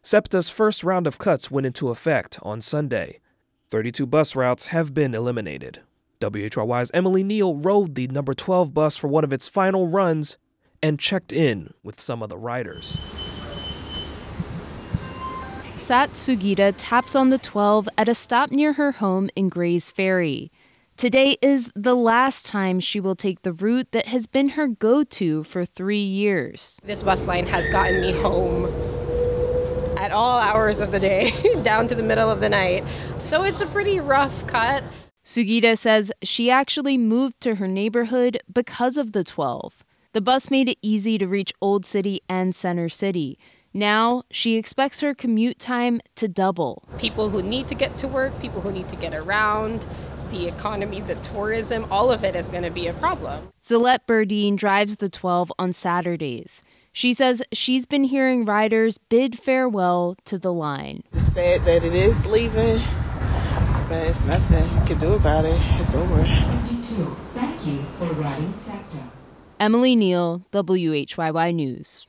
SEPTA's first round of cuts went into effect on Sunday. 32 bus routes have been eliminated. WHYY's Emily Neal rode the number 12 bus for one of its final runs and checked in with some of the riders. Sat Sugita taps on the 12 at a stop near her home in Grays Ferry. Today is the last time she will take the route that has been her go-to for 3 years. This bus line has gotten me home at all hours of the day, down to the middle of the night. So it's a pretty rough cut. Sugita says she actually moved to her neighborhood because of the 12. The bus made it easy to reach Old City and Center City. Now, she expects her commute time to double. People who need to get to work, people who need to get around, the economy, the tourism, all of it is going to be a problem. Zalette Burdine drives the 12 on Saturdays. She says she's been hearing riders bid farewell to the line. It's sad that it is leaving, but it's nothing you can do about it. It's over. Thank you for riding SEPTA. Emily Neal, WHYY News.